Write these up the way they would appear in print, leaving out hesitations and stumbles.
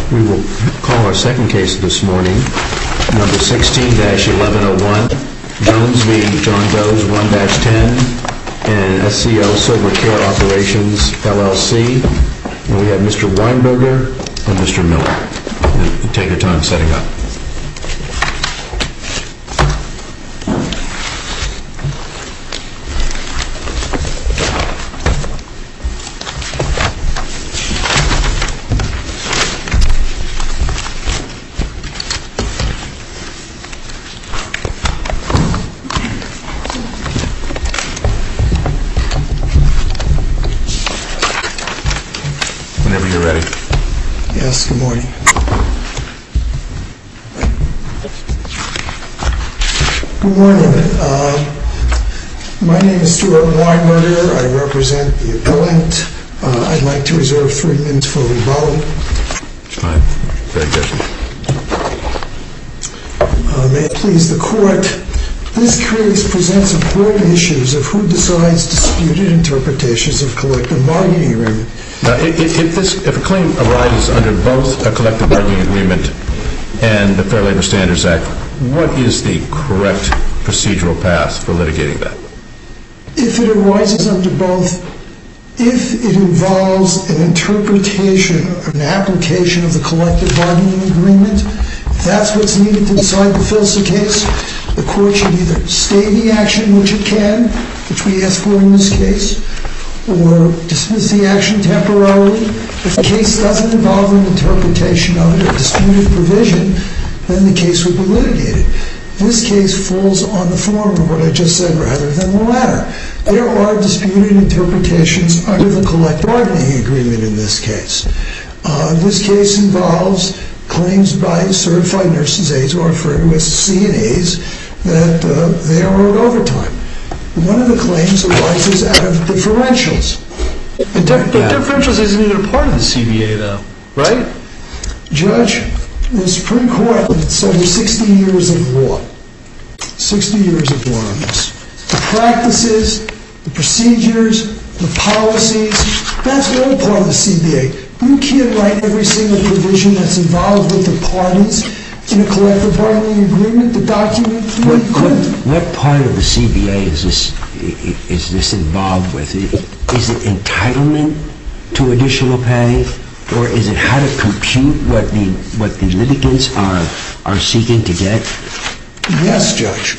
We will call our second case this morning, number 16-1101, Jones v. John Doe's 1-10, and SCO Silver Care Operations, LLC. And we have Mr. Weinberger and Mr. Miller. Take your time setting up. Whenever you're ready. Yes, good morning. Good morning. My name is Stuart Weinberger. I represent the appellant. I'd like to reserve 3 minutes for rebuttal. Fine. Very good. May it please the court, this case presents important issues of who decides disputed interpretations of collective bargaining agreement. Now, if a claim arises under both a collective bargaining agreement and the Fair Labor Standards Act, what is the correct procedural path for litigating that? If it arises under both, if it involves an interpretation or an application of the collective bargaining agreement, if that's what's needed to decide the FILSA case, the court should either stay the action, which it can, which we ask for in this case, or dismiss the action temporarily. If the case doesn't involve an interpretation of it or disputed provision, then the case would be litigated. This case falls on the former of what I just said rather than the latter. There are disputed interpretations under the collective bargaining agreement in this case. This case involves claims by certified nurses' aides, or referred to as CNAs, that they are owed overtime. One of the claims arises out of differentials. But differentials isn't even a part of the CBA, though, right? Judge, the Supreme Court has over 60 years of law. 60 years of law on this. The practices, the procedures, the policies, that's all part of the CBA. You can't write every single provision that's involved with the parties in a collective bargaining agreement, the document. What part of the CBA is this involved with? Is it entitlement to additional pay, or is it how to compute what the litigants are seeking to get? Yes, Judge.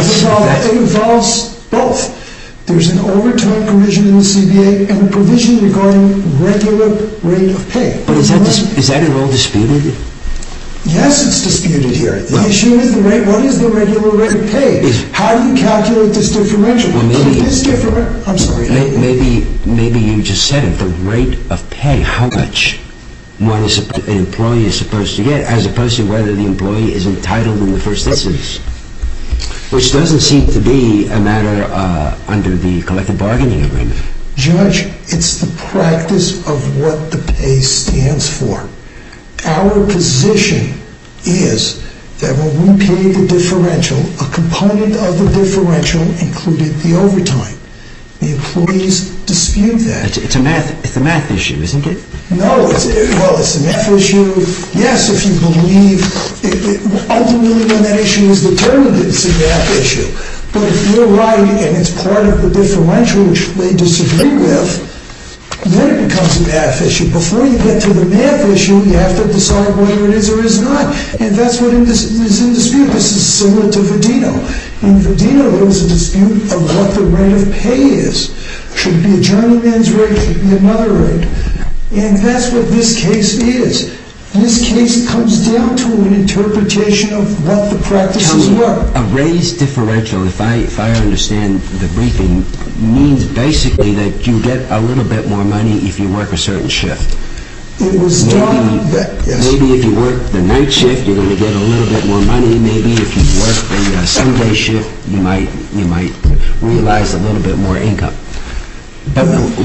It involves both. There's an overtime provision in the CBA and a provision regarding regular rate of pay. But is that at all disputed? Yes, it's disputed here. The issue is the rate. What is the regular rate of pay? How do you calculate this differential? Well, maybe I'm sorry. Maybe you just said it. The rate of pay, how much an employee is supposed to get, as opposed to whether the employee is entitled in the first instance, which doesn't seem to be a matter under the collective bargaining agreement. Judge, it's the practice of what the pay stands for. Our position is that when we paid the differential, a component of the differential included the overtime. The employees dispute that. It's a math issue, isn't it? No, it's a math issue. Yes, if you believe, ultimately when that issue is determined, it's a math issue. But if you're right and it's part of the differential which they disagree with, then it becomes a math issue. Before you get to the math issue, you have to decide whether it is or is not. And that's what is in dispute. This is similar to Vedino. In Vedino, there was a dispute of what the rate of pay is. Should it be a journeyman's rate? Should it be another rate? And that's what this case is. This case comes down to an interpretation of what the practices were. A raised differential, if I understand the briefing, means basically that you get a little bit more money if you work a certain shift. It was done. Maybe if you work the night shift, you're going to get a little bit more money. Maybe if you work the Sunday shift, you might realize a little bit more income. But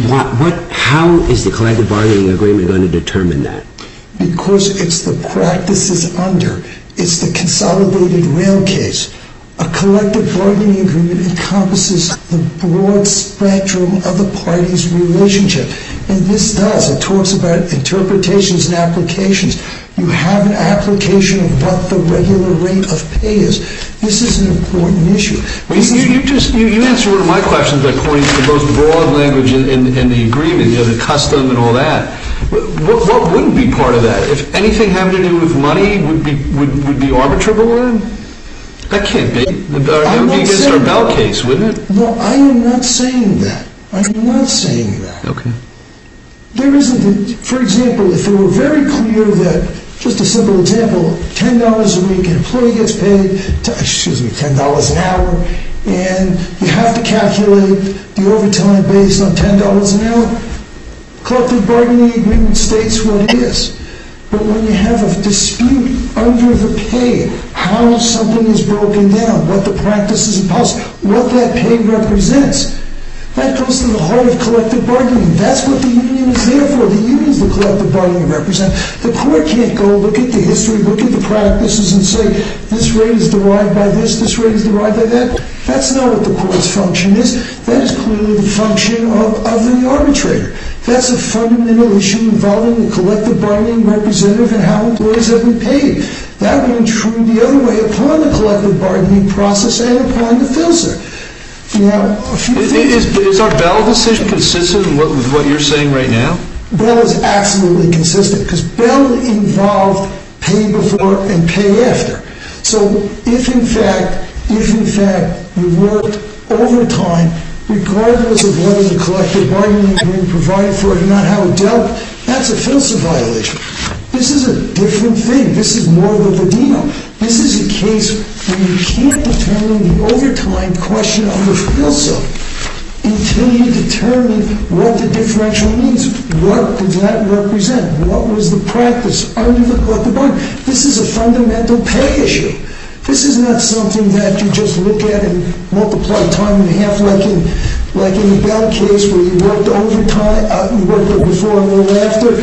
how is the collective bargaining agreement going to determine that? Because it's the practices under. It's the consolidated rail case. A collective bargaining agreement encompasses the broad spectrum of the parties' relationship. And this does. It talks about interpretations and applications. You have an application of what the regular rate of pay is. This is an important issue. You answered one of my questions by pointing to the most broad language in the agreement, the custom and all that. What wouldn't be part of that? If anything having to do with money would be arbitrable then? That can't be. That would be against our Bell case, wouldn't it? No, I am not saying that. I am not saying that. Okay. There isn't, for example, if it were very clear that, just a simple example, $10 a week, an employee gets paid, $10 an hour, and you have to calculate the overtime based on $10 an hour, collective bargaining agreement states what it is. But when you have a dispute under the pay, how something is broken down, what the practices and policies, what that pay represents, that goes to the heart of collective bargaining. That's what the union is there for. The union is the collective bargaining representative. The court can't go look at the history, look at the practices and say, this rate is derived by this rate is derived by that. That's not what the court's function is. That is clearly the function of the arbitrator. That's a fundamental issue involving the collective bargaining representative and how employees have been paid. That would intrude the other way upon the collective bargaining process and upon the FILSA. Now, is our Bell decision consistent with what you're saying right now? Bell is absolutely consistent because Bell involved pay before and pay after. So if in fact you worked overtime, regardless of whether the collective bargaining agreement provided for it or not, how it dealt, that's a FILSA violation. This is a different thing. This is more of a Vedino. This is a case where you can't determine the overtime question under FILSA until you determine what the differential means. What does that represent? What was the practice under the collective bargaining? This is a fundamental pay issue. This is not something that you just look at and multiply time and a half like in the Bell case where you worked overtime, you worked before and a little after.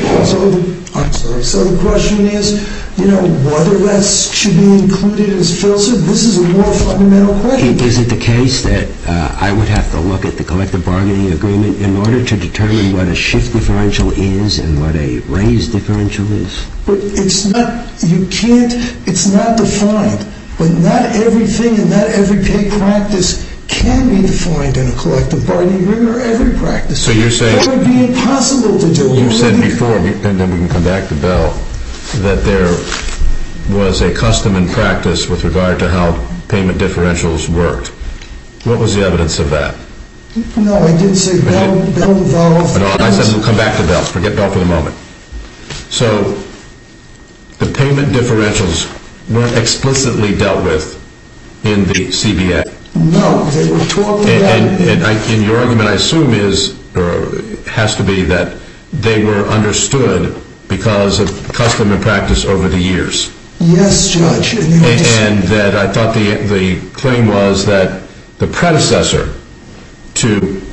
So the question is, whether that should be included as FILSA. This is a more fundamental question. Is it the case that I would have to look at the collective bargaining agreement in order to determine what a shift differential is and what a raise differential is? But it's not, it's not defined. But not everything and not every pay practice can be defined in a collective bargaining agreement or every practice. So you're saying... That would be impossible to do. You said before, and then we can come back to Bell, that there was a custom and practice with regard to how payment differentials worked. What was the evidence of that? No, I didn't say Bell involved... No, I said we'll come back to Bell. Forget Bell for the moment. So the payment differentials weren't explicitly dealt with in the CBA. No, they were talking about... And your argument, I assume, has to be that they were understood because of custom and practice over the years. Yes, Judge. And that I thought the claim was that the predecessor to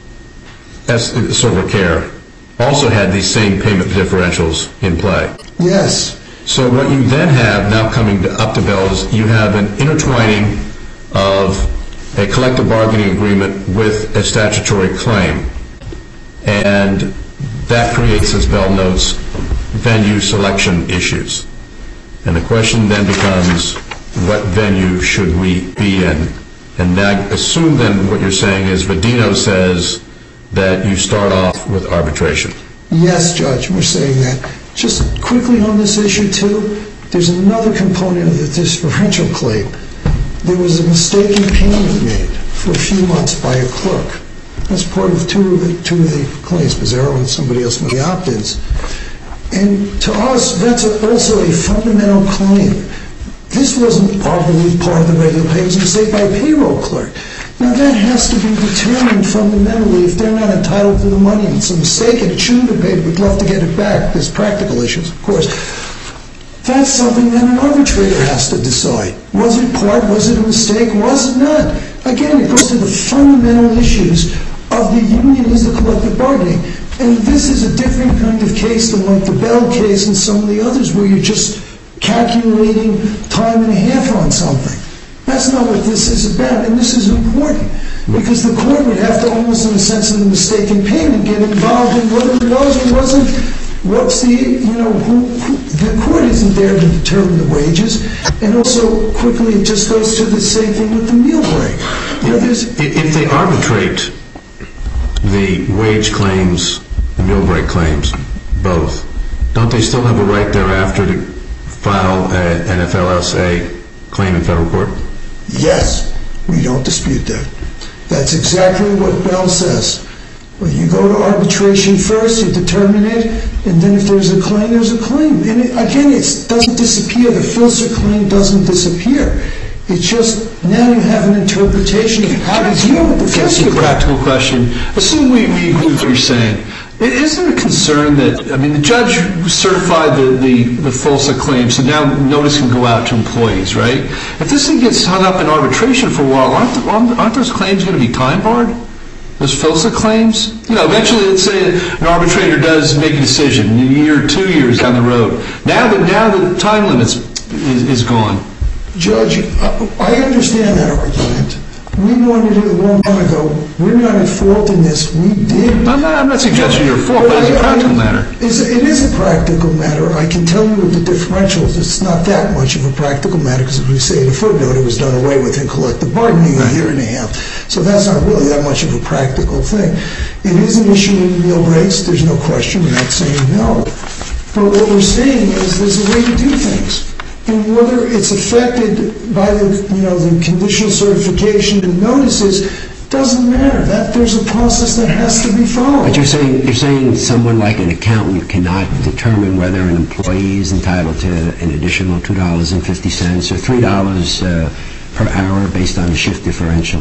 Silver Care also had these same payment differentials in play. Yes. So what you then have now coming up to Bell is you have an intertwining of a collective bargaining agreement with a statutory claim. And that creates, as Bell notes, venue selection issues. And the question then becomes, what venue should we be in? And I assume then what you're saying is Vedino says that you start off with arbitration. Yes, Judge, we're saying that. Just quickly on this issue, too, there's another component of the differential claim. There was a mistaken payment made for a few months by a clerk. That's part of two of the claims, Pizzaro and somebody else with the opt-ins. And to us, that's also a fundamental claim. This wasn't probably part of the regular pay. It was a mistake by a payroll clerk. Now, that has to be determined fundamentally if they're not entitled to the money and it's a mistake and it shouldn't have been paid. We'd love to get it back. There's practical issues, of course. That's something that an arbitrator has to decide. Was it part? Was it a mistake? Was it not? Again, it goes to the fundamental issues of the union is the collective bargaining. And this is a different kind of case than like the Bell case and some of the others where you're just calculating time and a half on something. That's not what this is about, and this is important because the court would have to almost, in a sense of the mistaken payment, get involved in whether it was or wasn't. What's the, The court isn't there to determine the wages, and also, quickly, it just goes to the same thing with the meal break. If they arbitrate the wage claims, the meal break claims, both, don't they still have a right thereafter to file an FLSA claim in federal court? Yes, we don't dispute that. That's exactly what Bell says. Well, you go to arbitration first, you determine it, and then if there's a claim, there's a claim. And again, it doesn't disappear. The FLSA claim doesn't disappear. It's just now you have an interpretation of how to deal with the FLSA. Can I ask you a practical question? Assume we agree with what you're saying. Is there a concern that, the judge certified the FLSA claim, so now notice can go out to employees, right? If this thing gets hung up in arbitration for a while, aren't those claims going to be time barred? Those FLSA claims? Eventually, let's say an arbitrator does make a decision in a year or 2 years down the road. Now the time limit is gone. Judge, I understand that argument. We wanted it a long time ago. We're not at fault in this. We did. I'm not suggesting you're at fault, but it's a practical matter. It is a practical matter. I can tell you with the differentials, it's not that much of a practical matter, because as we say in the footnote, it was done away with in collective bargaining a year and a half. So that's not really that much of a practical thing. It is an issue in meal breaks. There's no question. We're not saying no. But what we're saying is there's a way to do things. And whether it's affected by the conditional certification and notices doesn't matter. There's a process that has to be followed. But you're saying someone like an accountant cannot determine whether an employee is entitled to an additional $2.50 or $3 per hour based on the shift differential?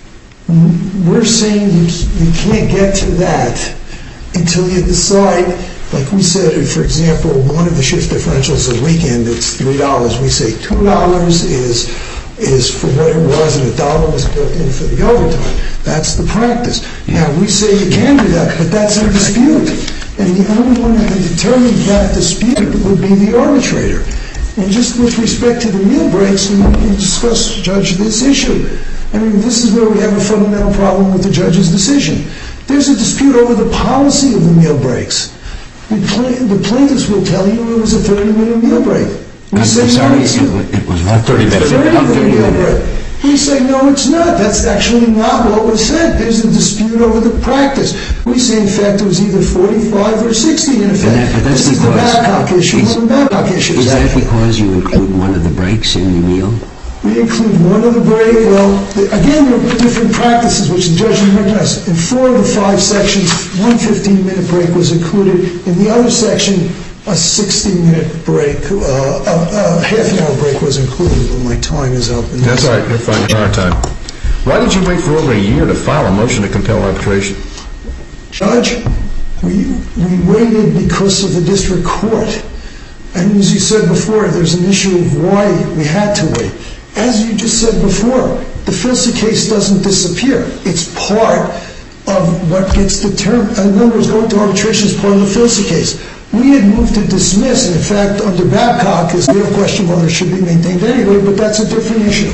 We're saying you can't get to that until you decide. Like we said, for example, one of the shift differentials a weekend, it's $3. We say $2 is for what it was, and $1 was built in for the overtime. That's the practice. Now, we say you can do that, but that's a dispute. And the only one that can determine that dispute would be the arbitrator. And just with respect to the meal breaks, we can discuss, Judge, this issue. This is where we have a fundamental problem with the judge's decision. There's a dispute over the policy of the meal breaks. The plaintiffs will tell you it was a 30-minute meal break. I'm sorry, it was what, 30 minutes? 30-minute meal break. We say, no, it's not. That's actually not what was said. There's a dispute over the practice. We say, in fact, it was either 45 or 60, in effect. This is the Babcock issue. Is that because you include one of the breaks in the meal? We include one of the breaks. Well, again, there are different practices, which the judge recognized. In 4 of the 5 sections, one 15-minute break was included. In the other section, a 60-minute break, a half-an-hour break was included. But my time is up. That's all right. You're fine. You're on time. Why did you wait for over a year to file a motion to compel arbitration? Judge, we waited because of the district court. And as you said before, there's an issue of why we had to wait. As you just said before, the FLSA case doesn't disappear. It's part of what gets determined. In other words, going to arbitration is part of the FLSA case. We had moved to dismiss, and in fact, under Babcock, there's no question whether it should be maintained anyway, but that's a different issue.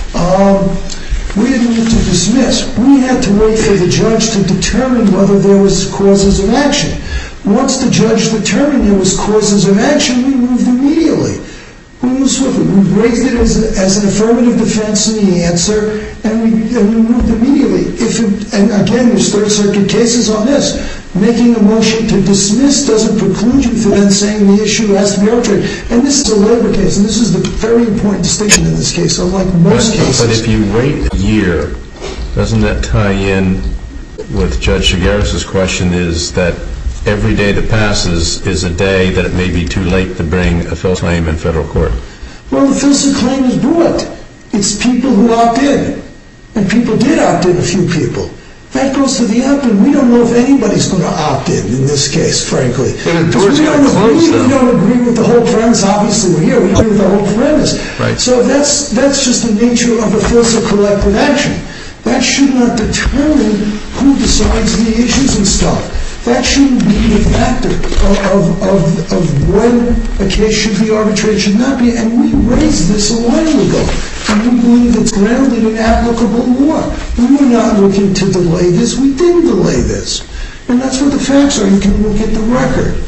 We had moved to dismiss. We had to wait for the judge to determine whether there was causes of action. Once the judge determined there was causes of action, we moved immediately. We moved swiftly. We raised it as an affirmative defense in the answer, and we moved immediately. And again, there's Third Circuit cases on this. Making a motion to dismiss doesn't preclude you from then saying the issue has to be arbitrated. And this is a labor case, and this is the very important distinction in this case, unlike most cases. But if you wait a year, doesn't that tie in with Judge Shigaris' question, is that every day that passes is a day that it may be too late to bring a FLSA claim in federal court? Well, the FLSA claim is brought. It's people who opt in. And people did opt in, a few people. That goes to the opt-in. We don't know if anybody's going to opt in this case, frankly. Because we don't agree with the whole premise. Obviously, we're here. We agree with the whole premise. Right. So that's just the nature of a FLSA collective action. That should not determine who decides the issues and stuff. That shouldn't be the factor of when a case should be arbitrated, should not be. And we raised this a while ago. And we believe it's grounded in applicable law. We were not looking to delay this. We didn't delay this. And that's what the facts are. You can look at the record.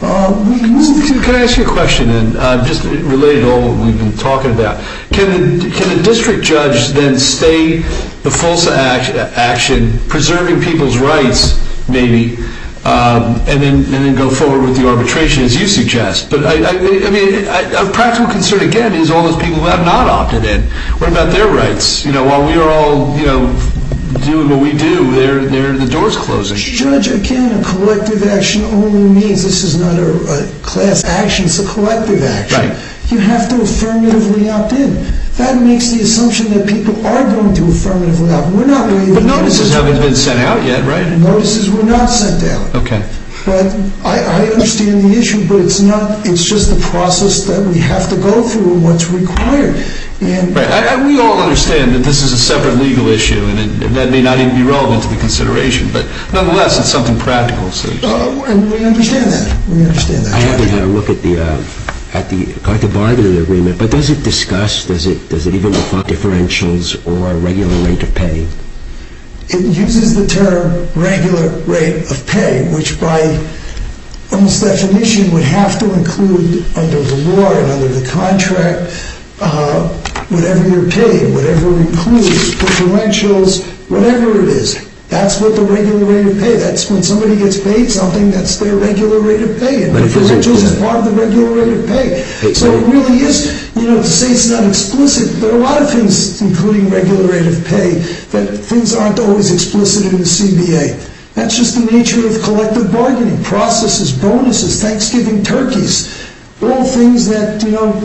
Can I ask you a question, and just related to all what we've been talking about? Can the district judge then stay the full action, preserving people's rights, maybe, and then go forward with the arbitration as you suggest? But I mean, a practical concern again is all those people who have not opted in. What about their rights? While we are all doing what we do, the door's closing. Judge, again, a collective action only means this is not a class action, it's a collective action. Right. You have to affirmatively opt in. That makes the assumption that people are going to affirmatively opt in. We're not waiving. But notices haven't been sent out yet, right? Notices were not sent out. Okay. But I understand the issue, but it's just the process that we have to go through and what's required. Right. We all understand that this is a separate legal issue, and that may not even be relevant to the consideration, but nonetheless, it's something practical. So. And we understand that. I haven't had a look at the collective bargaining agreement, but does it discuss, does it even define differentials or regular rate of pay? It uses the term regular rate of pay, which by almost definition would have to include, under the law and under the contract, whatever you're paid, whatever includes differentials, whatever it is. That's what the regular rate of pay. That's when somebody gets paid something, that's their regular rate of pay. And differentials is part of the regular rate of pay. So it really is, to say it's not explicit, there are a lot of things, including regular rate of pay, that things aren't always explicit in the CBA. That's just the nature of collective bargaining, processes, bonuses, Thanksgiving turkeys, all things that,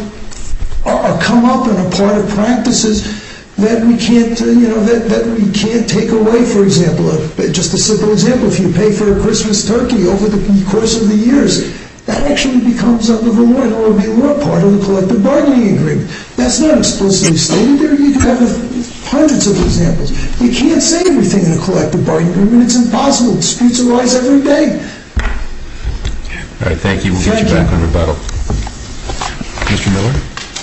are come up and are part of practices that we can't, that we can't take away. For example, just a simple example, if you pay for a Christmas turkey over the course of the years, that actually becomes under the law and will be part of the collective bargaining agreement. That's not explicitly stated there. You can have hundreds of examples. You can't say everything in a collective bargaining agreement. It's impossible. Disputes arise every day. All right, thank you. We'll get you back on rebuttal. Mr. Miller?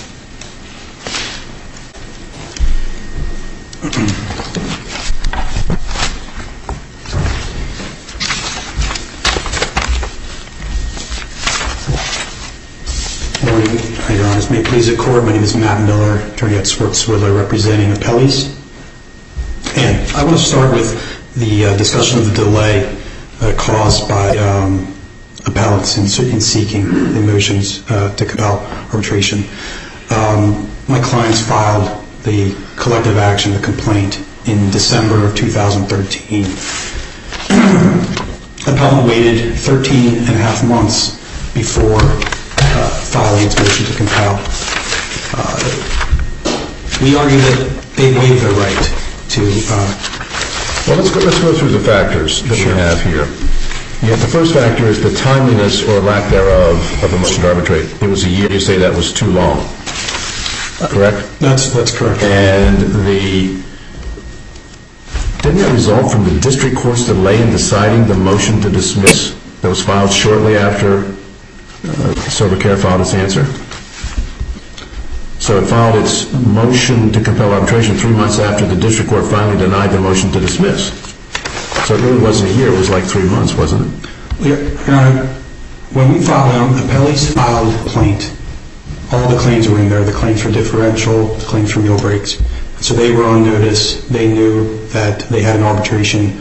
Morning, Your Honors. May it please the Court, my name is Matt Miller, attorney at Swartz-Swiller, representing appellees. And I want to start with the discussion of the delay caused by appellants in seeking the motions to compel arbitration. My clients filed the collective action, the complaint, in December of 2013. Appellant waited 13 and a half months before filing its motion to compel. We argue that they waived their right to... Well, let's go through the factors that we have here. The first factor is the timeliness or lack thereof of the motion to arbitrate. It was a year. You say that was too long. Correct? That's correct. And didn't that result from the district court's delay in deciding the motion to dismiss that was filed shortly after SilverCare filed its answer? So it filed its motion to compel arbitration 3 months after the district court finally denied the motion to dismiss. So it really wasn't a year, it was like 3 months, wasn't it? Your Honor, when we filed the appellees filed a complaint, all the claims were in there, the claims for differential, the claims for meal breaks. So they were on notice. They knew that they had an arbitration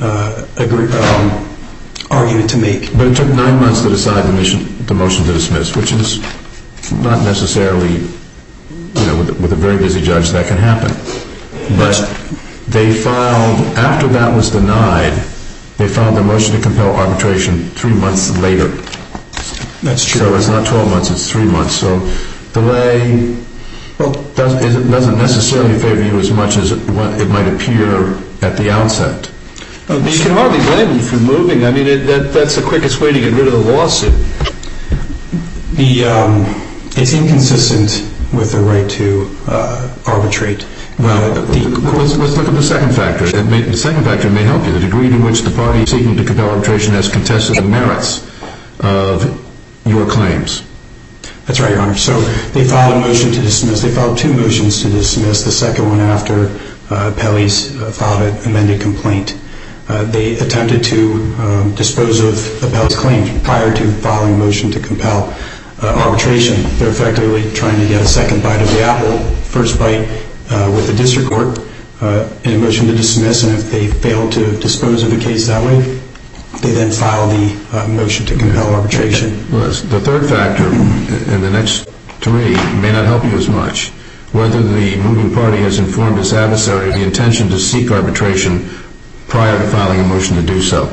argument to make. But it took 9 months to decide the motion to dismiss, which is not necessarily, with a very busy judge, that can happen. But they filed, after that was denied, they filed their motion to compel arbitration 3 months later. That's true. So it's not 12 months, it's 3 months. So delay doesn't necessarily favor you as much as it might appear at the outset. You can hardly blame them for moving. I mean, that's the quickest way to get rid of the lawsuit. It's inconsistent with the right to arbitrate. Well, let's look at the second factor. The second factor may help you. The degree to which the party seeking to compel arbitration has contested the merits of your claims. That's right, Your Honor. So they filed a motion to dismiss. They filed 2 motions to dismiss. The second one after appellees filed an amended complaint. they attempted to dispose of Appellee's claims prior to filing a motion to compel arbitration. They're effectively trying to get a second bite of the apple, first bite with the district court in a motion to dismiss, and if they fail to dispose of the case that way, they then file the motion to compel arbitration. Well, the third factor in the next three may not help you as much. Whether the moving party has informed its adversary of the intention to seek arbitration prior to filing a motion to do so.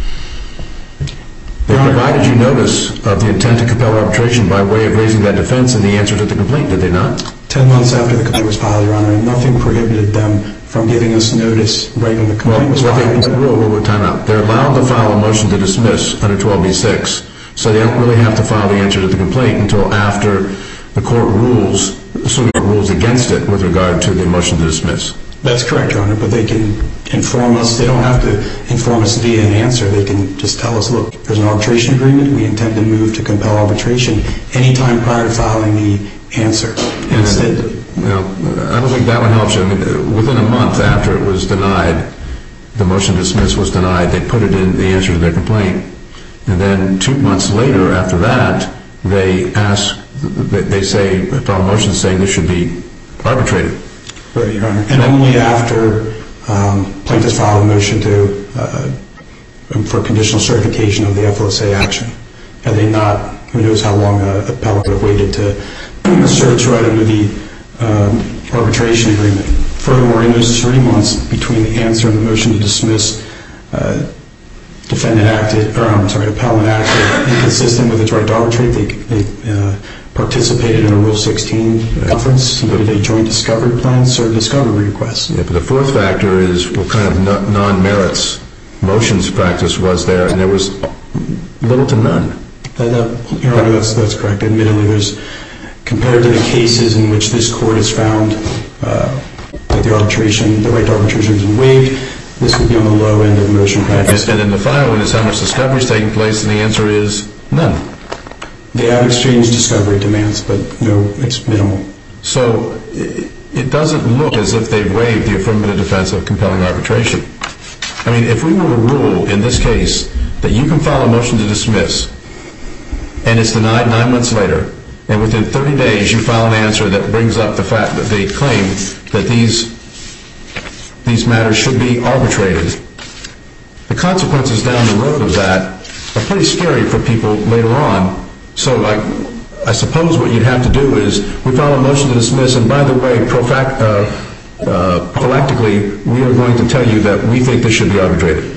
They provided you notice of the intent to compel arbitration by way of raising that defense in the answer to the complaint, did they not? 10 months after the complaint was filed, Your Honor, and nothing prohibited them from giving us notice right when the complaint was filed. Time out. They're allowed to file a motion to dismiss under 12b-6, so they don't really have to file the answer to the complaint until after the court rules, assuming it rules against it with regard to the motion to dismiss. That's correct, Your Honor, but they can inform us. They don't have to inform us via an answer. They can just tell us, look, there's an arbitration agreement. We intend to move to compel arbitration anytime prior to filing the answer. Instead, I don't think that one helps you. I mean, within a month after it was denied, the motion to dismiss was denied, they put it in the answer to their complaint. And then 2 months later after that, they say, file a motion saying this should be arbitrated. Right, Your Honor. And only after plaintiffs filed a motion for conditional certification of the FLSA action. Had they not, who knows how long an appellate would have waited to assert its right under the arbitration agreement. Furthermore, in those 3 months between the answer and the motion to dismiss, appellant acted inconsistent with its right to arbitrate. They participated in a Rule 16 conference, submitted a joint discovery plan, served discovery requests. Yeah, but the fourth factor is what kind of non-merits motions practice was there, and there was little to none. Your Honor, that's correct. Admittedly, compared to the cases in which this court has found that the right to arbitration has been waived, this would be on the low end of motion practice. And then the final one is how much discovery is taking place, and the answer is none. They have exchanged discovery demands, but no, it's minimal. So it doesn't look as if they've waived the affirmative defense of compelling arbitration. I mean, if we were to rule in this case that you can file a motion to dismiss, and it's denied 9 months later, and within 30 days you file an answer that brings up the fact that they claim that these matters should be arbitrated, the consequences down the road of that are pretty scary for people later on. So I suppose what you'd have to do is we file a motion to dismiss, and by the way, prophylactically, we are going to tell you that we think this should be arbitrated.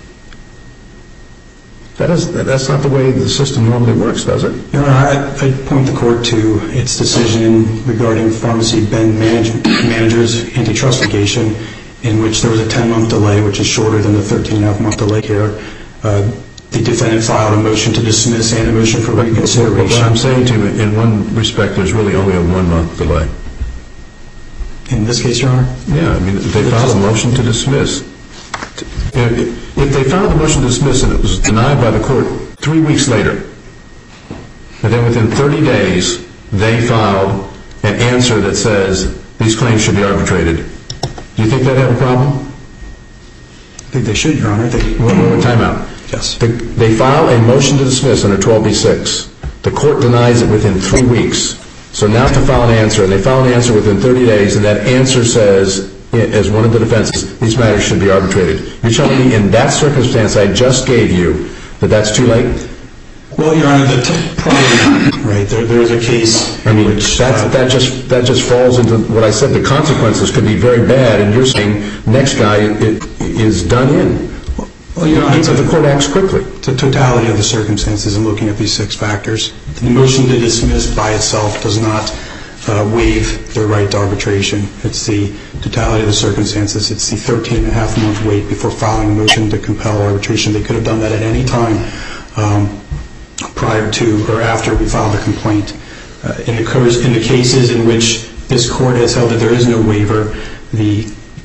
That's not the way the system normally works, does it? Your Honor, I'd point the court to its decision regarding pharmacy Ben manager's antitrust litigation, in which there was a 10-month delay, which is shorter than the 13.5-month delay here. The defendant filed a motion to dismiss and a motion for reconsideration. What I'm saying to you, in one respect, there's really only a 1-month delay. In this case, Your Honor? Yeah, I mean, they filed a motion to dismiss. If they filed a motion to dismiss and it was denied by the court 3 weeks later, and then within 30 days they filed an answer that says these claims should be arbitrated, do you think they'd have a problem? I think they should, Your Honor. Time out. Yes. They file a motion to dismiss under 12b-6. The court denies it within 3 weeks. So now to file an answer, and they file an answer within 30 days, and that answer says, as one of the defenses, these matters should be arbitrated. You're telling me in that circumstance I just gave you that that's too late? Well, Your Honor, probably right. There is a case in which that just falls into what I said. The consequences could be very bad, and you're saying next guy is done in. Well, Your Honor, the court acts quickly. It's the totality of the circumstances in looking at these 6 factors. The motion to dismiss by itself does not waive their right to arbitration. It's the totality of the circumstances. It's the 13.5-month wait before filing a motion to compel arbitration. They could have done that at any time prior to or after we filed the complaint. In the cases in which this court has held that there is no waiver, the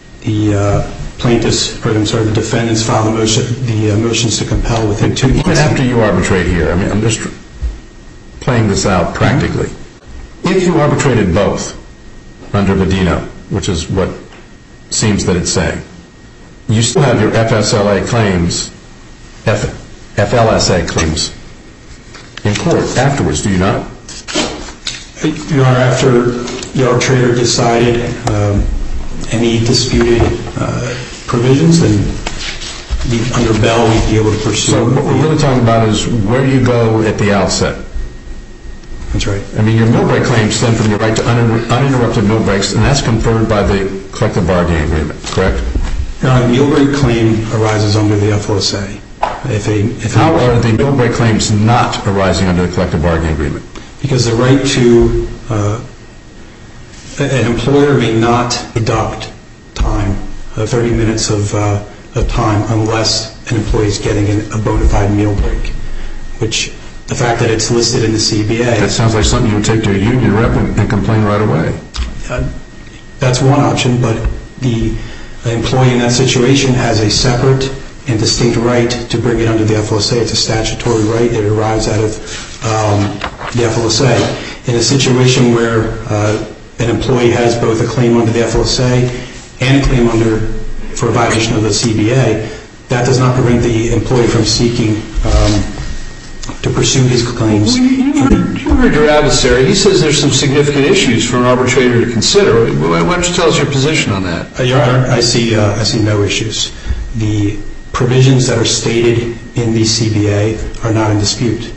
defendants file the motions to compel within 2 months. Even after you arbitrate here, I mean, I'm just playing this out practically. If you arbitrated both under Medina, which is what seems that it's saying, you still have your FLSA claims in court afterwards, do you not? Your Honor, after the arbitrator decided any disputed provisions, then under Bell we'd be able to pursue. So what we're really talking about is where you go at the outset. That's right. I mean, your mill break claims stem from your right to uninterrupted mill breaks, and that's conferred by the collective bargaining agreement, correct? Your Honor, the mill break claim arises under the FLSA. How are the mill break claims not arising under the collective bargaining agreement? Because the right to an employer may not deduct time, 30 minutes of time, unless an employee is getting a bona fide meal break, which the fact that it's listed in the CBA. That sounds like something you would take to a union rep and complain right away. That's one option, but the employee in that situation has a separate and distinct right to bring it under the FLSA. It's a statutory right that arrives out of the FLSA. In a situation where an employee has both a claim under the FLSA and a claim for a violation of the CBA, that does not prevent the employee from seeking to pursue his claims. You heard your adversary. He says there's some significant issues for an arbitrator to consider. Why don't you tell us your position on that? Your Honor, I see no issues. The provisions that are stated in the CBA are not in dispute.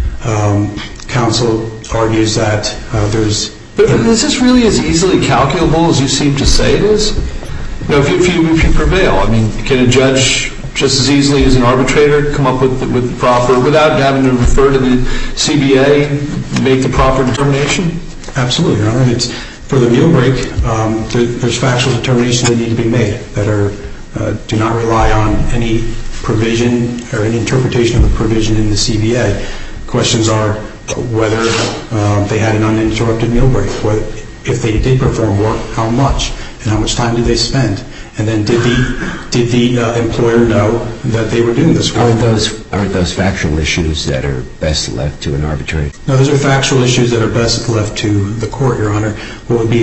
Counsel argues that there's... But is this really as easily calculable as you seem to say it is? If you prevail, I mean, can a judge just as easily as an arbitrator come up with the proper, without having to refer to the CBA, make the proper determination? Absolutely, Your Honor. For the meal break, there's factual determinations that need to be made that do not rely on any provision or any interpretation of the provision in the CBA. Questions are whether they had an uninterrupted meal break, if they did perform work, how much, and how much time did they spend, and then did the employer know that they were doing this work? Aren't those factual issues that are best left to an arbitrator? No, those are factual issues that are best left to the court, Your Honor. What would be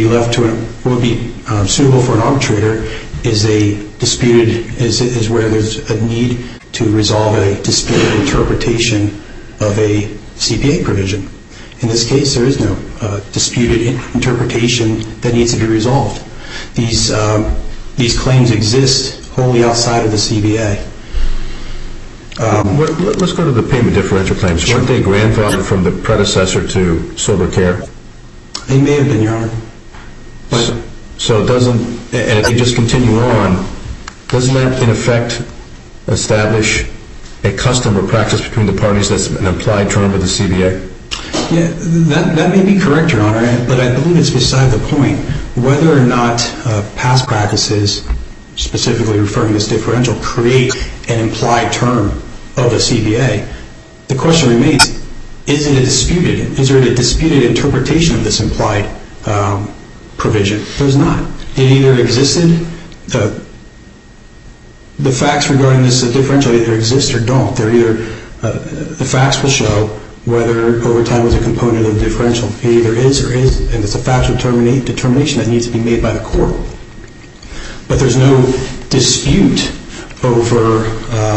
suitable for an arbitrator is where there's a need to resolve a disputed interpretation of a CBA provision. In this case, there is no disputed interpretation that needs to be resolved. These claims exist wholly outside of the CBA. Let's go to the payment differential claims. Sure. Weren't they grandfathered from the predecessor to Sober Care? They may have been, Your Honor. So it doesn't, and if they just continue on, doesn't that in effect establish a custom or practice between the parties that's an implied term of the CBA? Yeah, that may be correct, Your Honor, but I believe it's beside the point. Whether or not past practices, specifically referring to this differential, create an implied term of the CBA, the question remains, is there a disputed interpretation of this implied provision? There's not. It either existed, the facts regarding this differential either exist or don't. The facts will show whether overtime was a component of the differential. It either is or is, and it's a factual determination that needs to be made by the court. But there's no dispute over,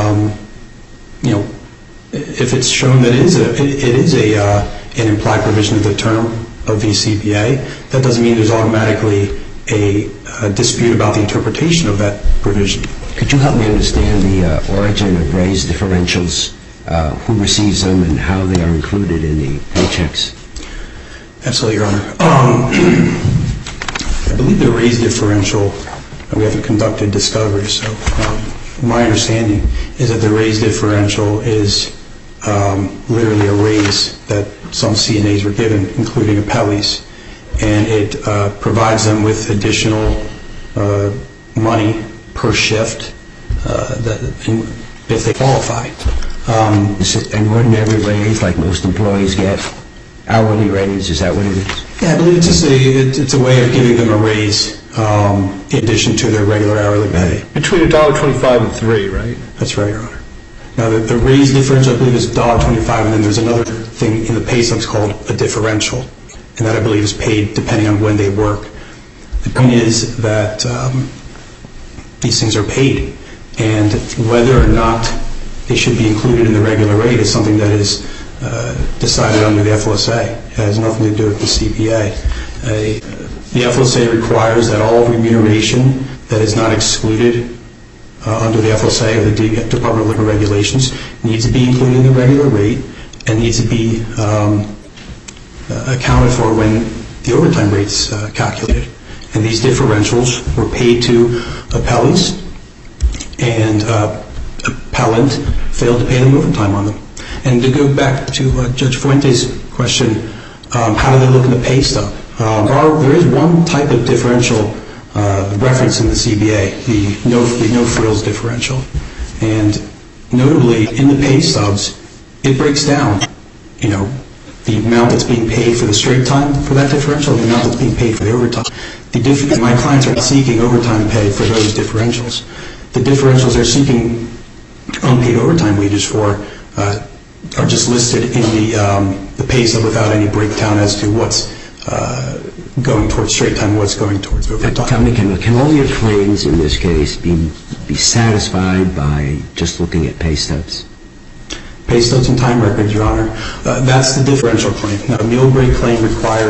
if it's shown that it is an implied provision of the term of the CBA, that doesn't mean there's automatically a dispute about the interpretation of that provision. Could you help me understand the origin of raised differentials, who receives them, and how they are included in the paychecks? Absolutely, Your Honor. I believe the raised differential, we haven't conducted discovery, so my understanding is that the raised differential is literally a raise that some CNAs were given, including appellees, and it provides them with additional money per shift if they qualify. Is it an ordinary raise like most employees get? Hourly raise, is that what it is? Yeah, I believe it's a way of giving them a raise in addition to their regular hourly pay. Between $1.25 and $3, right? That's right, Your Honor. Now, the raised differential, I believe, is $1.25, and then there's another thing in the pay stubs called a differential, and that, I believe, is paid depending on when they work. The point is that these things are paid. And whether or not they should be included in the regular rate is something that is decided under the FLSA. It has nothing to do with the CBA. The FLSA requires that all remuneration that is not excluded under the FLSA or the Department of Labor Regulations needs to be included in the regular rate and needs to be accounted for when the overtime rate's calculated. And these differentials were paid to appellees, and appellant failed to pay them overtime on them. And to go back to Judge Fuentes' question, how do they look in the pay stub? There is one type of differential reference in the CBA, the no frills differential. And notably, in the pay stubs, it breaks down, the amount that's being paid for the straight time for that differential and the amount that's being paid for the overtime. My clients are seeking overtime pay for those differentials. The differentials they're seeking unpaid overtime wages for are just listed in the pay stub without any breakdown as to what's going towards straight time and what's going towards overtime. Tell me, can all your claims in this case be satisfied by just looking at pay stubs? Pay stubs and time records, Your Honor. That's the differential claim. Now, a meal break claim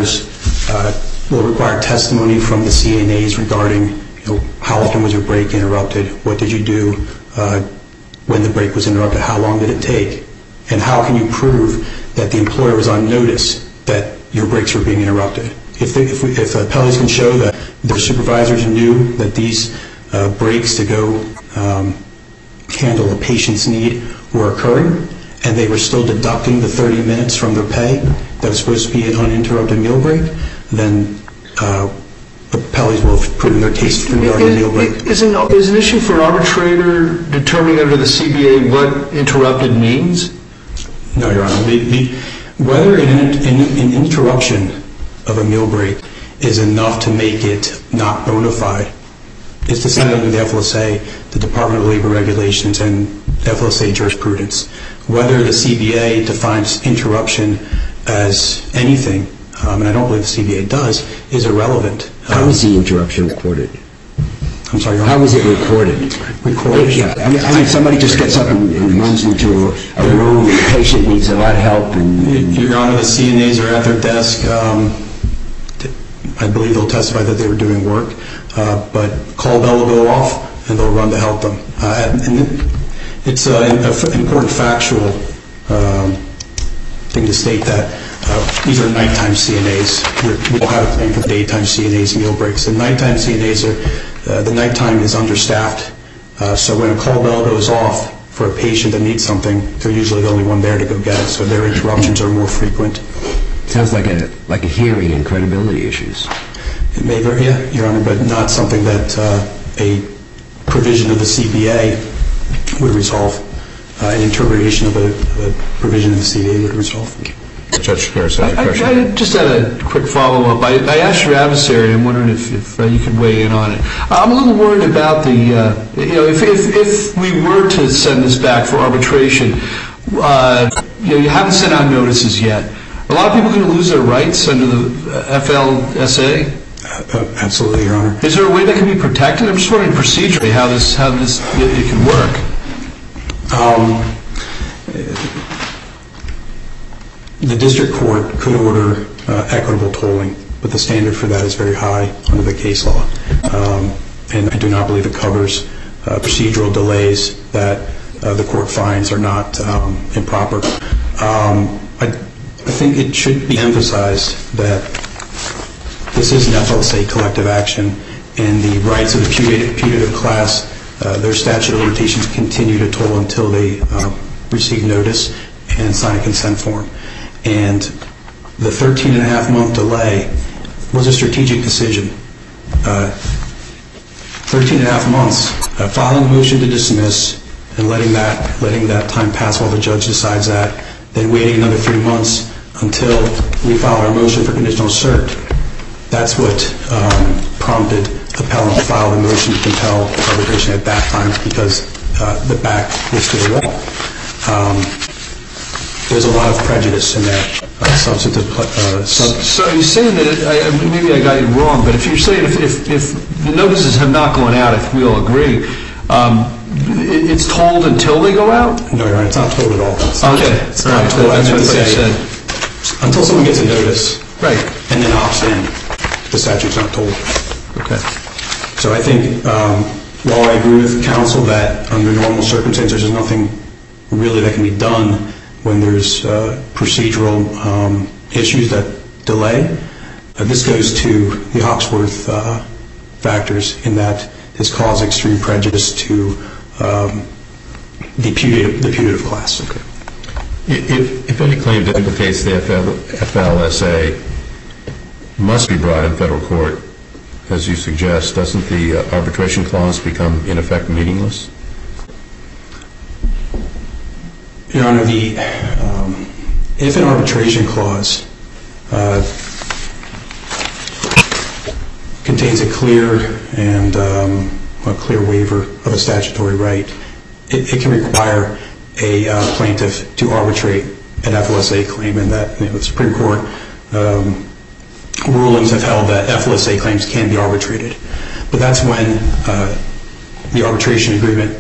will require testimony from the CNAs regarding how often was your break interrupted, what did you do when the break was interrupted, how long did it take, and how can you prove that the employer was on notice that your breaks were being interrupted. If appellees can show that their supervisors knew that these breaks to go handle a patient's need were occurring, and they were still deducting the 30 minutes from their pay that was supposed to be an uninterrupted meal break, then appellees will have proven their case regarding the meal break. Is an issue for an arbitrator determining under the CBA what interrupted means? No, Your Honor. Whether an interruption of a meal break is enough to make it not bona fide is decided under the FLSA, the Department of Labor Regulations, and FLSA jurisprudence. Whether the CBA defines interruption as anything, and I don't believe the CBA does, is irrelevant. How is the interruption recorded? I'm sorry, Your Honor? How is it recorded? Recorded? Yeah. I mean, somebody just gets up and runs into a room and the patient needs a lot of help. Your Honor, the CNAs are at their desk. I believe they'll testify that they were doing work, but call bell will go off and they'll run to help them. It's an important factual thing to state that these are nighttime CNAs. We don't have a claim for daytime CNAs meal breaks. The nighttime CNAs the nighttime is understaffed, so when a call bell goes off for a patient that needs something, they're usually the only one there to go get it, so their interruptions are more frequent. Sounds like a hearing and credibility issues. It may vary, yeah, Your Honor, but not something that a provision of the CBA would resolve. An interpretation of a provision of the CBA would resolve. Judge Harris has a question. I just had a quick follow-up. I asked your adversary, I'm wondering if you could weigh in on it. I'm a little worried about if we were to send this back for arbitration, you haven't sent out notices yet. A lot of people are going to lose their rights under the FLSA. Absolutely, Your Honor. Is there a way that can be protected? I'm just wondering procedurally how it can work. The district court could order equitable tolling, but the standard for that is very high under the case law. And I do not believe it covers procedural delays that the court finds are not improper. I think it should be emphasized that this is an FLSA collective action, and the rights of the putative class, their statute of limitations continue to toll until they receive notice and sign a consent form. And the 13-and-a-half-month delay was a strategic decision. 13-and-a-half months, filing a motion to dismiss and letting that time pass while the judge decides that, then waiting another 3 months until we file our motion for conditional cert. That's what prompted the appellant to file the motion to compel arbitration at that time, because the back was to the wall. There's a lot of prejudice in that substantive... So you're saying that, maybe I got you wrong, but if you're saying if the notices have not gone out, if we all agree, it's told until they go out? No, Your Honor, it's not told at all. Okay. It's not told. That's what you said. Until someone gets a notice. Right. And then opts in, the statute's not told. Okay. So I think, while I agree with counsel that under normal circumstances there's nothing really that can be done when there's procedural issues that delay, this goes to the Hawksworth factors in that this causes extreme prejudice to the putative class. Okay. If any claim that implicates the FLSA must be brought in federal court, as you suggest, doesn't the arbitration clause become, in effect, meaningless? Your Honor, if an arbitration clause contains a clear waiver of a statutory right, it can require a plaintiff to arbitrate an FLSA claim, and that the Supreme Court rulings have held that FLSA claims can be arbitrated. But that's when the arbitration agreement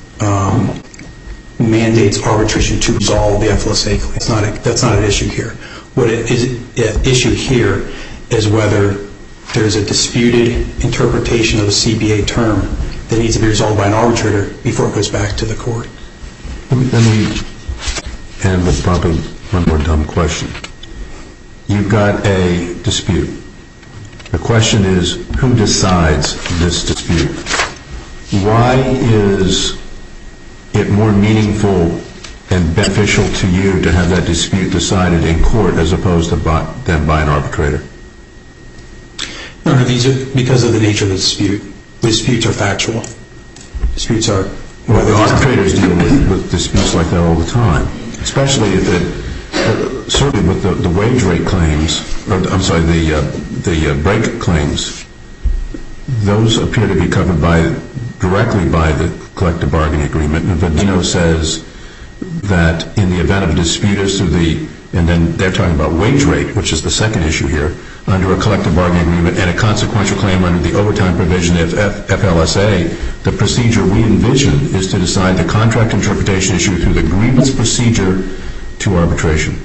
mandates arbitration to resolve the FLSA claim. That's not an issue here. What is at issue here is whether there's a disputed interpretation of a CBA term that needs to be resolved by an arbitrator before it goes back to the court. Let me end with probably one more dumb question. You've got a dispute. The question is, who decides this dispute? Why is it more meaningful and beneficial to you to have that dispute decided in court as opposed to than by an arbitrator? No, these are because of the nature of the dispute. The disputes are factual. Disputes are... Well, the arbitrators deal with disputes like that all the time, especially if it, certainly with the wage rate claims, or I'm sorry, the break claims, those appear to be covered directly by the collective bargaining agreement. And Vadino says that in the event of a dispute as to and then they're talking about wage rate, which is the second issue here, under a collective bargaining agreement and a consequential claim under the overtime provision of FLSA, the procedure we envision is to decide the contract interpretation issue through the grievance procedure to arbitration.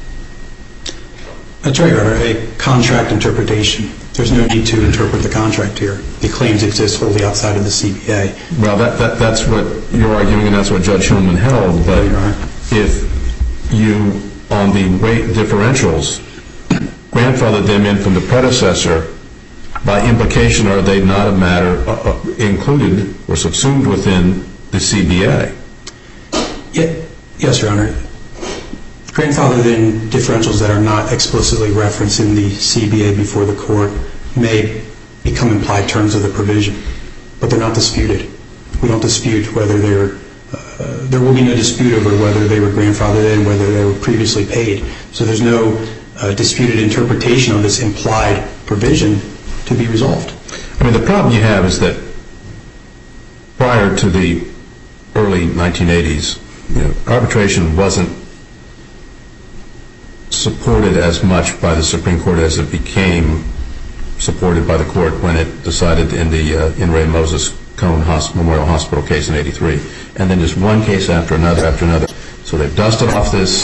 That's right, Your Honor, a contract interpretation. There's no need to interpret the contract here. The claims exist wholly outside of the CBA. Well, that's what you're arguing, and that's what Judge Hillman held. But if you, on the rate differentials, grandfathered them in from the predecessor, by implication, are they not a matter included or subsumed within the CBA? Yes, Your Honor. Grandfathered in differentials that are not explicitly referenced in the CBA before the court may become implied terms of the provision, but they're not disputed. We don't dispute whether there will be no dispute over whether they were grandfathered in, whether they were previously paid. So there's no disputed interpretation of this implied provision to be resolved. I mean, the problem you have is that prior to the early 1980s, arbitration wasn't supported as much by the Supreme Court as it became supported by the court when it decided in the In re Moses Cone Memorial Hospital case in 83. And then just one case after another after another. So they've dusted off this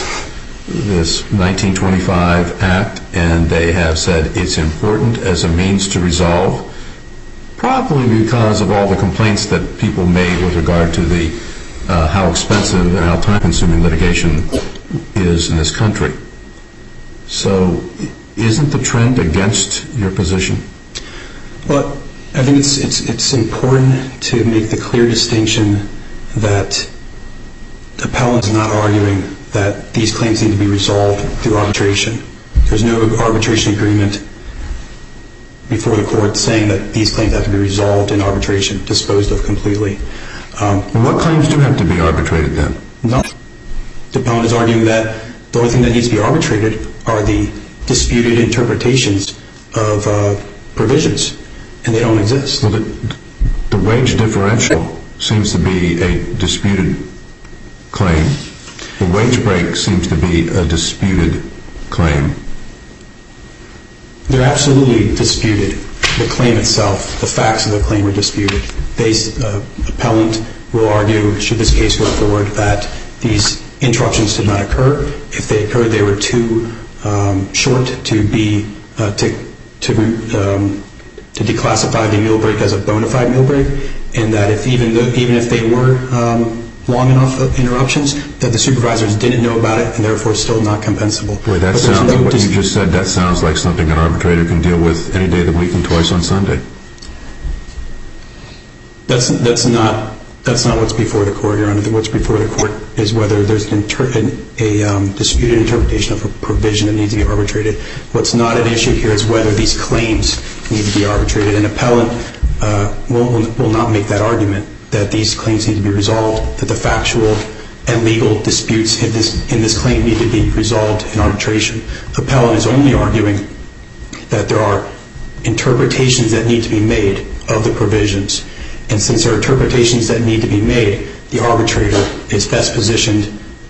1925 Act, and they have said it's important as a means to resolve, probably because of all the complaints that people made with regard to the how expensive and how time-consuming litigation is in this country. So isn't the trend against your position? Well, I think it's important to make the clear distinction that the appellant is not arguing that these claims need to be resolved through arbitration. There's no arbitration agreement before the court saying that these claims have to be resolved in arbitration, disposed of completely. What claims do have to be arbitrated then? No. The appellant is arguing that the only thing that needs to be arbitrated are the disputed interpretations of provisions, and they don't exist. Well, the wage differential seems to be a disputed claim. The wage break seems to be a disputed claim? They're absolutely disputed. The claim itself, the facts of the claim are disputed. Appellant will argue, should this case go forward, that these interruptions did not occur. If they occurred, they were too short to declassify the meal break as a bona fide meal break, and that even if they were long enough interruptions, that the supervisors didn't know about it and therefore still not compensable. Boy, what you just said, that sounds like something an arbitrator can deal with any day of the week and twice on Sunday. That's not what's before the court, Your Honor. What's before the court is whether there's a disputed interpretation of a provision that needs to be arbitrated. What's not an issue here is whether these claims need to be arbitrated. An appellant will not make that argument, that these claims need to be resolved, that the factual and legal disputes in this claim need to be resolved in arbitration. Appellant is only arguing that there are interpretations that need to be made of the provisions. And since there are interpretations that need to be made, the arbitrator is best positioned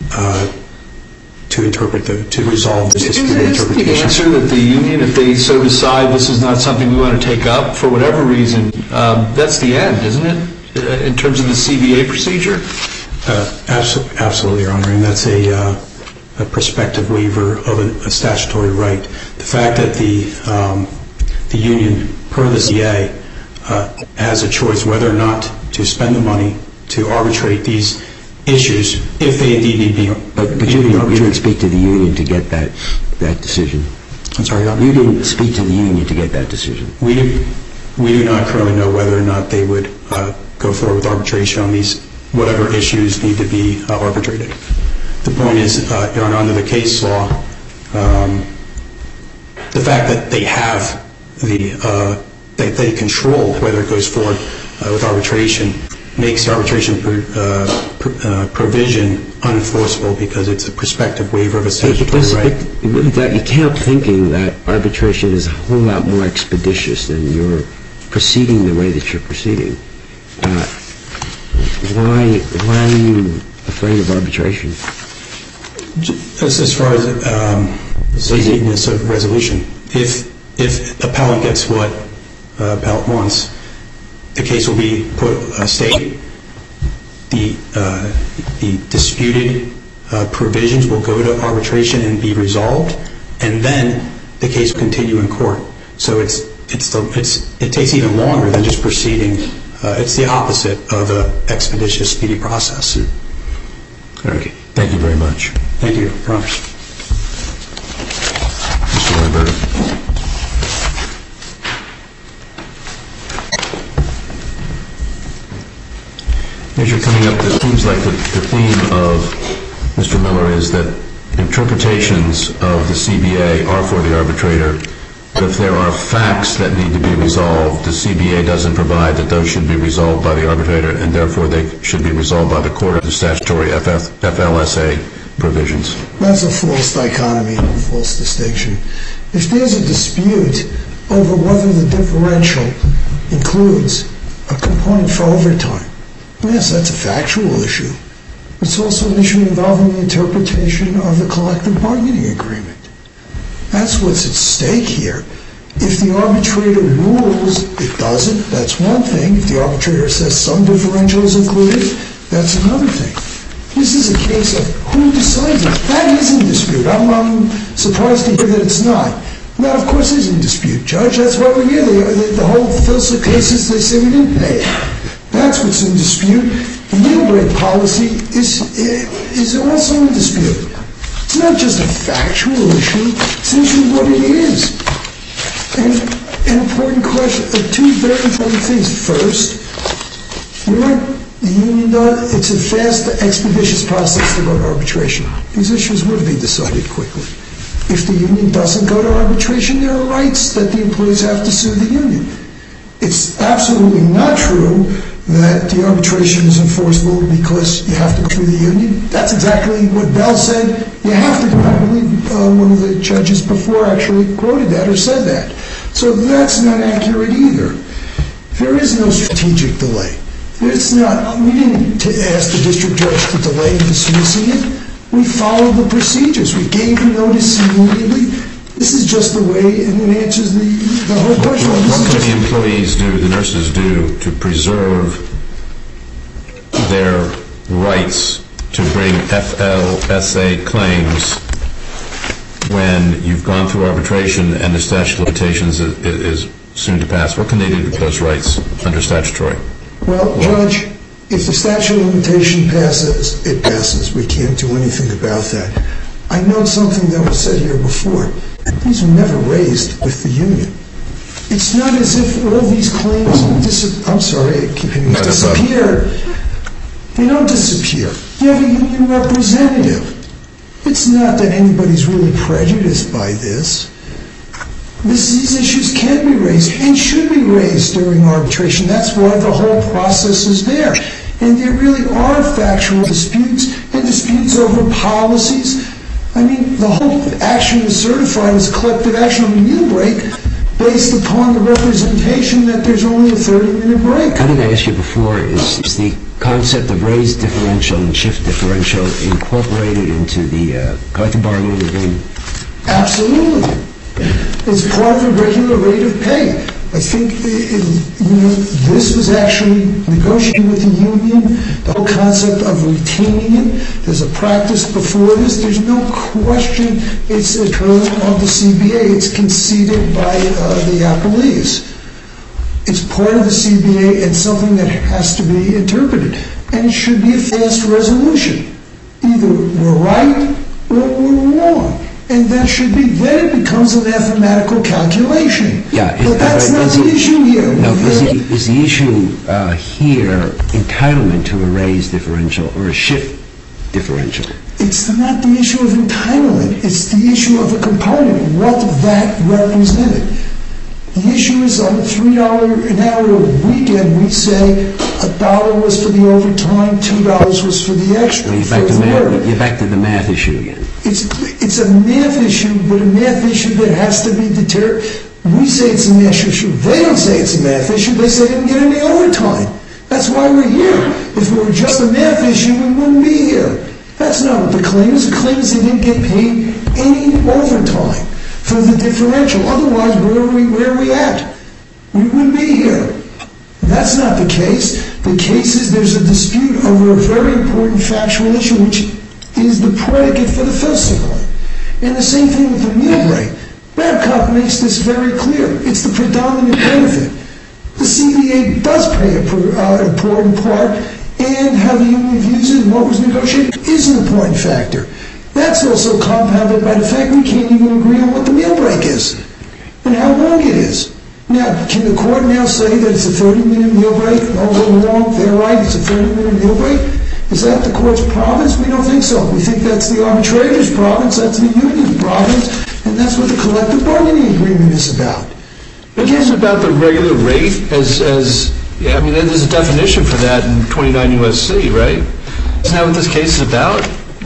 to resolve this disputed interpretation. Is the answer that the union, if they so decide this is not something we want to take up for whatever reason, that's the end, isn't it, in terms of the CBA procedure? Absolutely, Your Honor, and that's a prospective waiver of a statutory right. The fact that the union, per the CA, has a choice whether or not to spend the money to arbitrate these issues, if they indeed need to be arbitrated. But you didn't speak to the union to get that decision. I'm sorry, Your Honor? You didn't speak to the union to get that decision. We do not currently know whether or not they would go forward with arbitration on these, whatever issues need to be arbitrated. The point is, Your Honor, under the case law, the fact that they have they control whether it goes forward with arbitration makes the arbitration provision unenforceable because it's a prospective waiver of a statutory right. You can't thinking that arbitration is a whole lot more expeditious than you're proceeding the way that you're proceeding. Why are you afraid of arbitration? As far as the safetyness of resolution, if appellant gets what appellant wants, the case will be put state. The disputed provisions will go to arbitration and be resolved, and then the case will continue in court. So it takes even longer than just proceeding. It's the opposite of an expeditious, speedy process. Okay. Thank you very much. Thank you, Your Honor. Mr. Weinberger. As you're coming up, it seems like the theme of Mr. Miller is that interpretations of the CBA are for the arbitrator, but if there are facts that need to be resolved, the CBA doesn't provide that those should be resolved by the arbitrator, and therefore they should be resolved by the court of the statutory FLSA provisions. That's a false dichotomy, a false distinction. If there's a dispute over whether the differential includes a component for overtime, yes, that's a factual issue. It's also an issue involving the interpretation of the collective bargaining agreement. That's what's at stake here. If the arbitrator rules it doesn't, that's one thing. If the arbitrator says some differential is included, that's another thing. This is a case of who decides it. That is in dispute. I'm surprised to hear that it's not. That, of course, is in dispute, Judge. That's why we're here. The whole filter cases, they say we didn't pay it. That's what's in dispute. The meal break policy is also in dispute. It's not just a factual issue. It's an issue of what it is. And an important question, two very important things. First, you're right, the union does, it's a fast, expeditious process to go to arbitration. These issues would be decided quickly. If the union doesn't go to arbitration, there are rights that the employees have to sue the union. It's absolutely not true that the arbitration is enforceable because you have to go through the union. That's exactly what Bell said. You have to do it. I believe one of the judges before actually quoted that or said that. So that's not accurate either. There is no strategic delay. It's not. We didn't ask the district judge to delay in dismissing it. We followed the procedures. We gave the notice immediately. This is just the way, and it answers the whole question. What can the employees do, the nurses do, to preserve their rights to bring FLSA claims when you've gone through arbitration and the statute of limitations is soon to pass? What can they do with those rights under statutory? Well, Judge, if the statute of limitation passes, it passes. We can't do anything about that. I note something that was said here before. These were never raised with the union. It's not as if all these claims disappear. They don't disappear. You have a union representative. It's not that anybody's really prejudiced by this. These issues can be raised and should be raised during arbitration. That's why the whole process is there. And there really are factual disputes and disputes over policies. I mean, the whole action is certified as collective action on the meal break based upon the representation that there's only a 30-minute break. I think I asked you before, is the concept of raised differential and shift differential incorporated into the collective bargaining agreement? Absolutely. It's part of the regular rate of pay. I think this was actually negotiated with the union, the whole concept of retaining it. There's a practice before this. There's no question it's a term of the CBA. It's conceded by the appellees. It's part of the CBA and something that has to be interpreted. And it should be a fast resolution. Either we're right or we're wrong. And that should be, then it becomes a mathematical calculation. Yeah, but that's not the issue here. No, is the issue here entitlement to a raised differential or a shift differential? It's not the issue of entitlement. It's the issue of a component, what that represented. The issue is on a $3 an hour weekend, we say $1 was for the overtime, $2 was for the extra. Well, you're back to the math issue again. It's a math issue, but a math issue that has to be determined. We say it's a math issue. They don't say it's a math issue. They say they didn't get any overtime. That's why we're here. If it were just a math issue, we wouldn't be here. That's not what the claim is. The claim is they didn't get paid any overtime for the differential. Otherwise, where are we at? We wouldn't be here. That's not the case. The case is there's a dispute over a very important factual issue, which is the predicate for the fiscal. And the same thing with the meal break. Babcock makes this very clear. It's the predominant benefit. The CBA does play an important part, and how the union views it and what was negotiated is an important factor. That's also compounded by the fact we can't even agree on what the meal break is and how long it is. Now, can the court now say that it's a 30-minute meal break? No, we're wrong. They're right. It's a 30-minute meal break. Is that the court's province? We don't think so. We think that's the arbitrator's province. That's the union's province. And that's what the collective bargaining agreement is about. Again, it's about the regular rate there's a definition for that in 29 U.S.C., right? Isn't that what this case is about?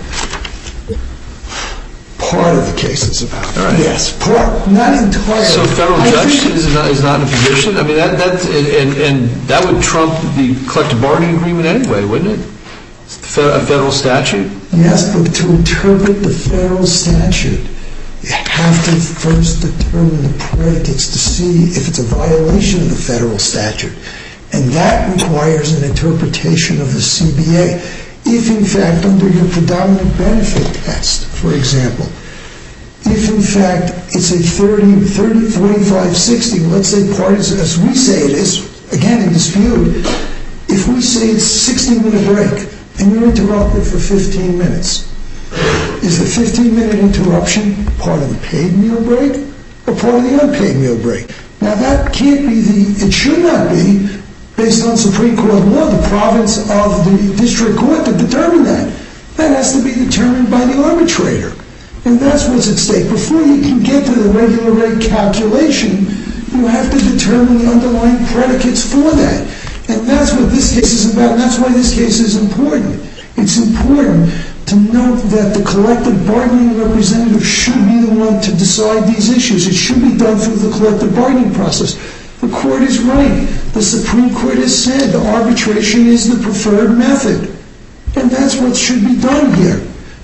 Part of the case is about. Right. Yes, part, not entirely. So a federal judge is not in a position? I mean, that would trump the collective bargaining agreement anyway, wouldn't it? A federal statute? Yes, but to interpret the federal statute, you have to first determine the predicates to see if it's a violation of the federal statute. And that requires an interpretation of the CBA. If, in fact, under your predominant benefit test, for example, if, in fact, it's a 30, 45, 60, let's say parties, as we say it is, again, in dispute, if we say it's a 60-minute break and you're interrupted for 15 minutes, is the 15-minute interruption part of the paid meal break or part of the unpaid meal break? Now, that can't be it should not be, based on Supreme Court law, the province of the district court to determine that. That has to be determined by the arbitrator. And that's what's at stake. Before you can get to the regular rate calculation, you have to determine the underlying predicates for that. And that's what this case is about, and that's why this case is important. It's important to note that the collective bargaining representative should be the one to decide these issues. It should be done through the collective bargaining process. The court is right. The Supreme Court has said the arbitration is the preferred method. And that's what should be done here.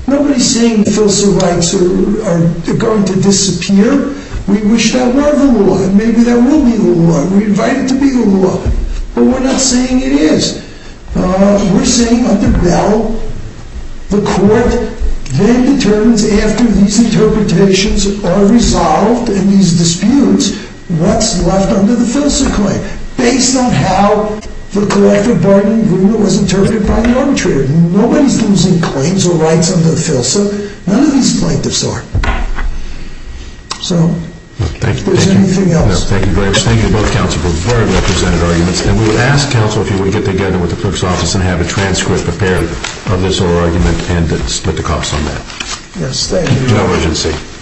Nobody's saying FILSA rights are going to disappear. We wish that were the law, and maybe that will be the law. We invite it to be the law. But we're not saying it is. We're saying under Bell, the court then determines after these interpretations are resolved and these disputes, what's left under the FILSA claim, based on how the collective bargaining agreement was interpreted by the arbitrator. Nobody's losing claims or rights under the FILSA. None of these plaintiffs are. So, Thank you. if there's anything else. No, thank you very much. Thank you to both counsel for very represented arguments. And we would ask counsel if you would get together with the clerk's office and have a transcript prepared of this oral argument and split the costs on that. Yes, thank you. No urgency.